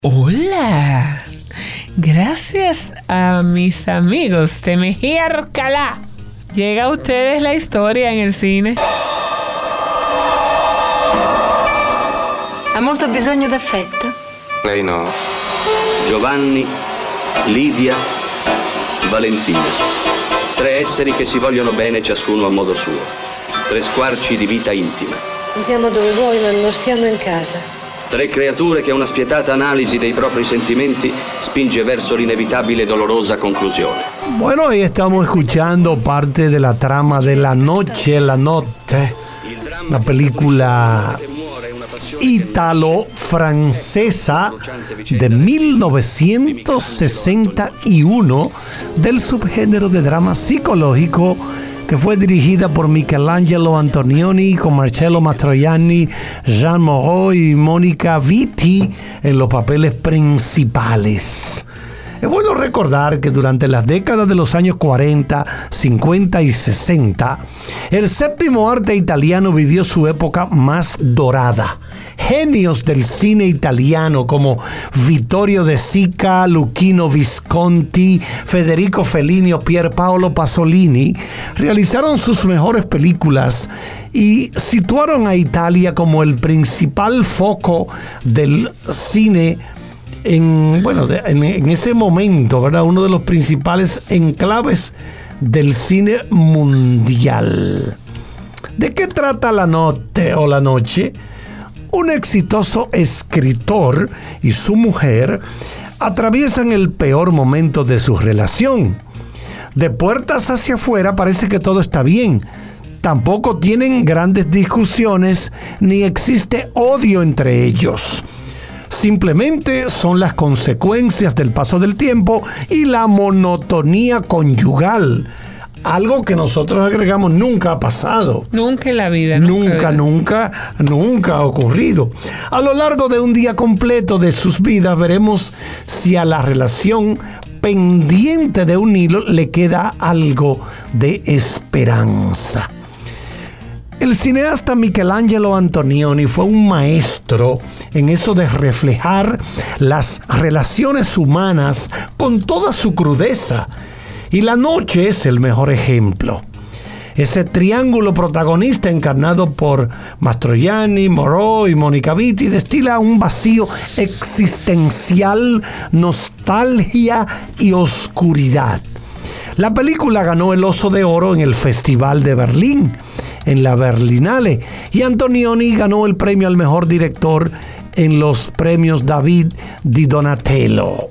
Hola, gracias a mis amigos de Mejía Alcalá, llega a ustedes la historia en el cine. Ha molto bisogno d'affetto? Lei no. Giovanni, Lidia, Valentina. 3 esseri che si vogliono bene ciascuno a modo suo. 3 squarci di vita intima. Andiamo dove vuoi, ma non stiamo in casa. 3 creature che una spietata analisi dei propri sentimenti spinge verso l'inevitabile e dolorosa conclusione. Bueno, ahí estamos escuchando parte de la trama de La Noche, La Notte, una película ítalo-francesa de 1961 del subgénero de drama psicológico, que fue dirigida por Michelangelo Antonioni con Marcello Mastroianni, Jean Moreau y Monica Vitti en los papeles principales. Es bueno recordar que durante las décadas de los años 40, 50 y 60, el séptimo arte italiano vivió su época más dorada. Genios del cine italiano como Vittorio De Sica, Luchino Visconti, Federico Fellini o Pier Paolo Pasolini realizaron sus mejores películas y situaron a Italia como el principal foco del cine en ese momento, ¿verdad? Uno de los principales enclaves del cine mundial. ¿De qué trata La Notte o La Noche? Un exitoso escritor y su mujer atraviesan el peor momento de su relación. De puertas hacia afuera parece que todo está bien. Tampoco tienen grandes discusiones ni existe odio entre ellos. Simplemente son las consecuencias del paso del tiempo y la monotonía conyugal. Algo que nosotros agregamos nunca ha pasado. Nunca en la vida. Nunca ha ocurrido. A lo largo de un día completo de sus vidas veremos si a la relación pendiente de un hilo le queda algo de esperanza. El cineasta Michelangelo Antonioni fue un maestro en eso de reflejar las relaciones humanas con toda su crudeza. Y La Noche es el mejor ejemplo. Ese triángulo protagonista encarnado por Mastroianni, Moreau y Monica Vitti destila un vacío existencial, nostalgia y oscuridad. La película ganó el Oso de Oro en el Festival de Berlín, en la Berlinale, y Antonioni ganó el premio al mejor director en los premios David di Donatello.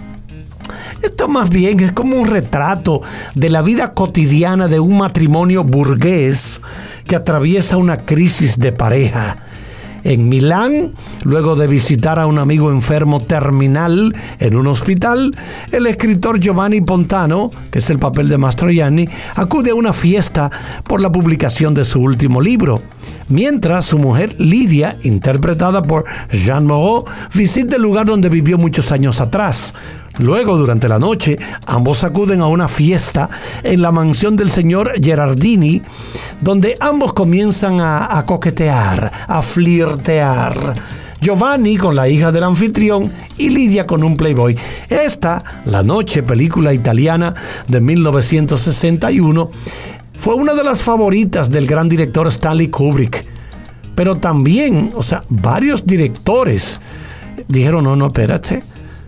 Esto más bien es como un retrato de la vida cotidiana de un matrimonio burgués que atraviesa una crisis de pareja. En Milán, luego de visitar a un amigo enfermo terminal en un hospital, el escritor Giovanni Pontano, que es el papel de Mastroianni, acude a una fiesta por la publicación de su último libro, mientras su mujer Lidia, interpretada por Jean Moreau, visita el lugar donde vivió muchos años atrás. Luego, durante la noche, ambos acuden a una fiesta en la mansión del señor Gerardini, donde ambos comienzan a coquetear, a flirtear. Giovanni con la hija del anfitrión y Lidia con un playboy. Esta, La Noche, película italiana de 1961, fue una de las favoritas del gran director Stanley Kubrick. Pero también, varios directores dijeron, no, espérate.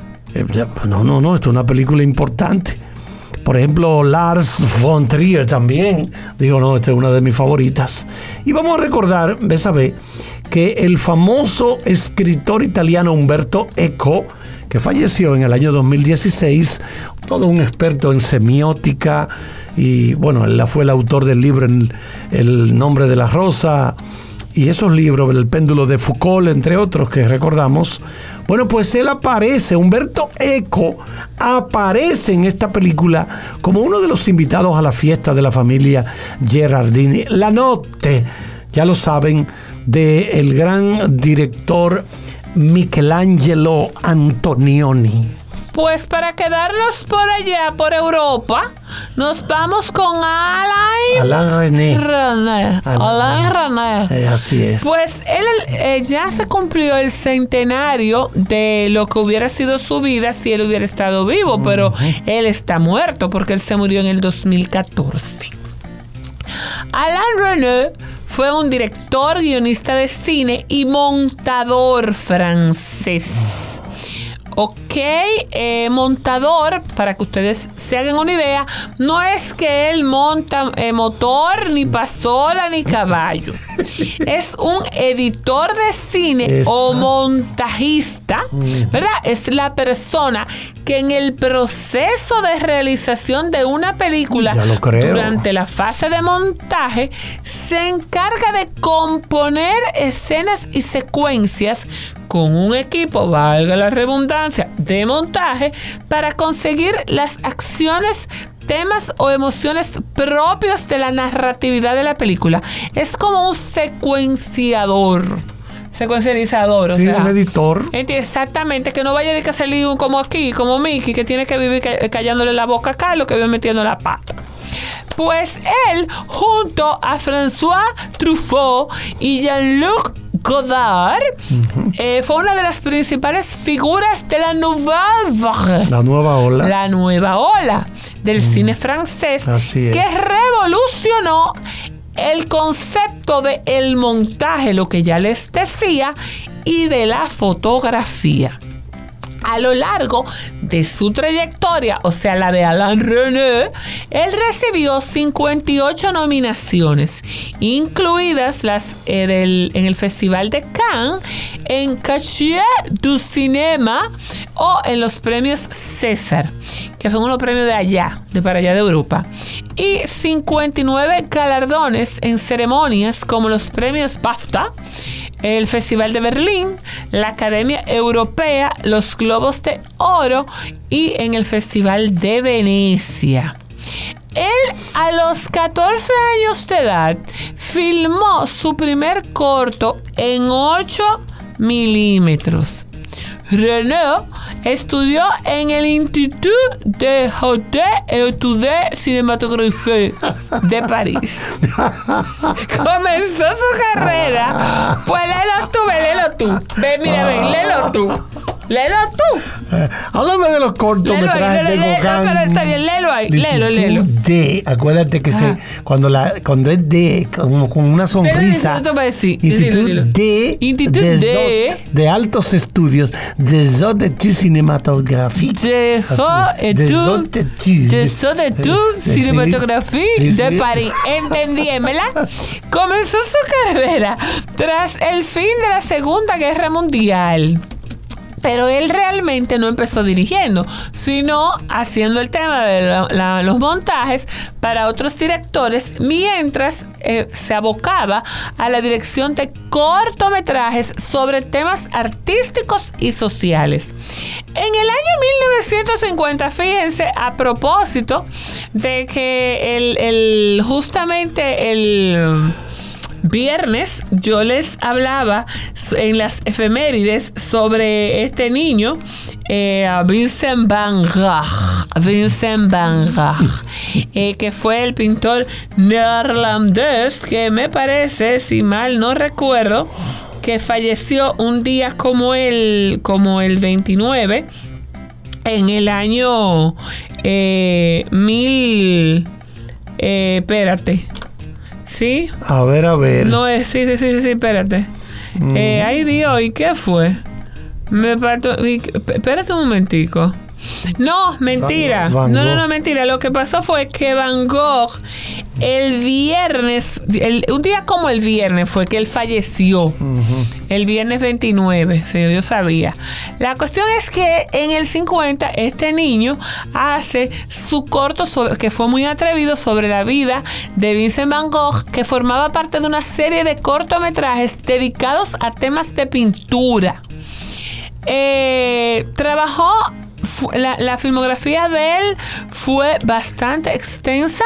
No, esto es una película importante. Por ejemplo, Lars von Trier también dijo, no, esta es una de mis favoritas. Y vamos a recordar, que el famoso escritor italiano Umberto Eco, que falleció en el año 2016, todo un experto en semiótica, y bueno, él fue el autor del libro El nombre de la rosa, y esos libros, El péndulo de Foucault, entre otros que recordamos. Bueno, pues él aparece, Umberto Eco aparece en esta película como uno de los invitados a la fiesta de la familia Gerardini. La Notte, ya lo saben, del gran director Michelangelo Antonioni. Pues para quedarnos por allá, por Europa, nos vamos con Alain René. Así es. Pues él ya se cumplió el centenario de lo que hubiera sido su vida si él hubiera estado vivo, pero él está muerto porque él se murió en el 2014. Alain René fue un director, guionista de cine y montador francés. Ok, montador, para que ustedes se hagan una idea, no es que él monta motor, ni pasola, ni caballo. Es un editor de cine o montajista, ¿verdad? Es la persona que en el proceso de realización de una película, durante la fase de montaje, se encarga de componer escenas y secuencias con un equipo, valga la redundancia, de montaje para conseguir las acciones, temas o emociones propios de la narratividad de la película. Es como un secuencializador, o sea, un editor. Exactamente, que no vaya de que salir como aquí, como Mickey, que tiene que vivir callándole la boca a Carlos, que vive metiendo la pata. Pues él, junto a François Truffaut y Jean-Luc Godard, fue una de las principales figuras de la nueva ola del cine francés, que revolucionó el concepto de el montaje, lo que ya les decía, y de la fotografía. A lo largo de su trayectoria, o sea, la de Alain René, él recibió 58 nominaciones, incluidas las en el Festival de Cannes, en Cachet du Cinéma o en los premios César, que son unos premios de para allá de Europa, y 59 galardones en ceremonias como los premios BAFTA, el Festival de Berlín, la Academia Europea, los Globos de Oro y en el Festival de Venecia. Él, a los 14 años de edad, filmó su primer corto en 8 milímetros. René estudió en el Institut de Haute Études Cinématographiques de París. Comenzó su carrera. Pues léelo tú. Léelo tú. Háblame de los cortometrajes de Gauguin. Pero está bien, léelo ahí. Léelo. Acuérdate que cuando es de, como con una sonrisa. Institut de Altos Estudios des Hautes Études Cinématographiques. Des Hautes Études Cinématographiques de París. Entendí, ¿verdad? Comenzó su carrera tras el fin de la Segunda Guerra Mundial. Pero él realmente no empezó dirigiendo, sino haciendo el tema de los montajes para otros directores, mientras se abocaba a la dirección de cortometrajes sobre temas artísticos y sociales. En el año 1950, fíjense, a propósito de que justamente el viernes yo les hablaba en las efemérides sobre este niño, Vincent Van Gogh, que fue el pintor neerlandés que me parece, si mal no recuerdo, que falleció un día como el 29 en el año espérate. ¿Sí? A ver. No es, sí, espérate. Ahí vio, ¿y qué fue? Espérate un momentico. No, mentira. No, mentira. Lo que pasó fue que Van Gogh, el viernes, un día como el viernes fue que él falleció. El viernes 29, sí, yo sabía. La cuestión es que en el 50 este niño hace su corto que fue muy atrevido sobre la vida de Vincent Van Gogh, que formaba parte de una serie de cortometrajes dedicados a temas de pintura. Trabajó. La filmografía de él fue bastante extensa.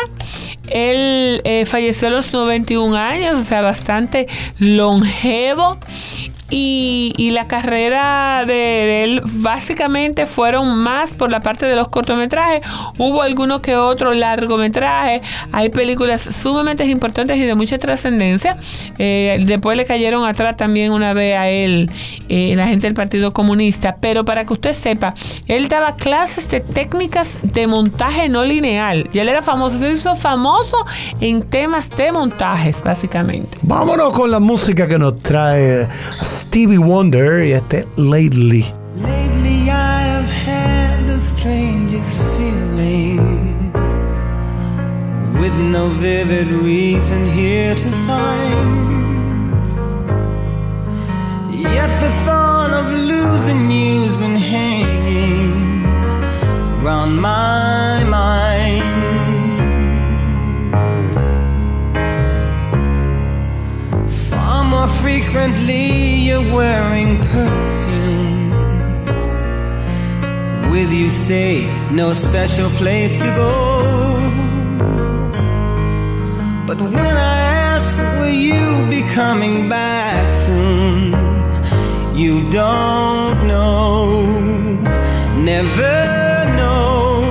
Él falleció a los 91 años, o sea, bastante longevo. y la carrera de él básicamente fueron más por la parte de los cortometrajes. Hubo algunos que otros largometrajes. Hay películas sumamente importantes y de mucha trascendencia. Después le cayeron atrás también una vez a él, la gente del Partido Comunista. Pero para que usted sepa, él daba clases de técnicas de montaje no lineal. Ya él era famoso, se hizo famoso en temas de montajes, básicamente. Vámonos con la música que nos trae Stevie Wonder y Lately. Lately I have had the strangest feeling, with no vivid reason here to find. Yet the thought of losing you's been hanging round my mind. Far more frequently you're wearing perfume. With you say no special place to go. But when I ask will you be coming back soon, you don't know, never know.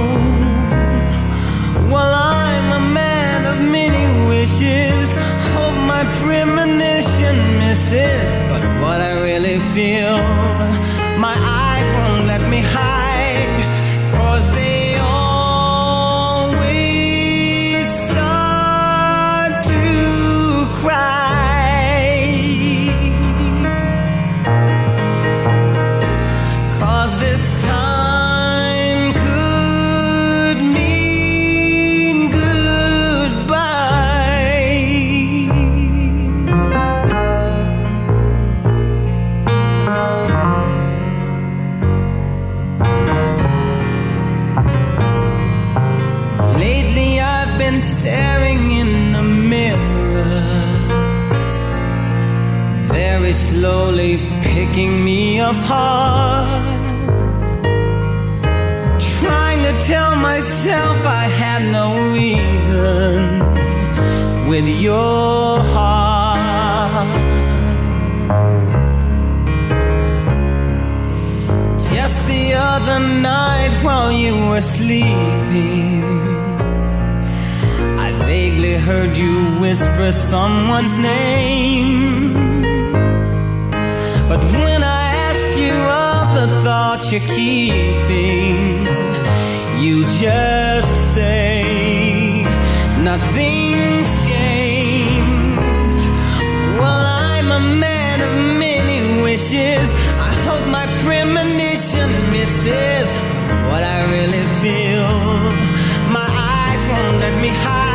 Well, I'm a man of many wishes, hope my premonition misses. But what I really feel, my eyes won't let me hide, 'cause they always start to cry. 'Cause this time could mean goodbye. Lately I've been staring in the mirror, very slowly picking me apart, trying to tell myself I had no reason with your heart. Just the other night while you were sleeping, I vaguely heard you whisper someone's name. But when I ask you of the thoughts you're keeping, you just say nothing's changed. Well, I'm a man of many wishes, I hope my premonition misses. What I really feel, my eyes won't let me hide.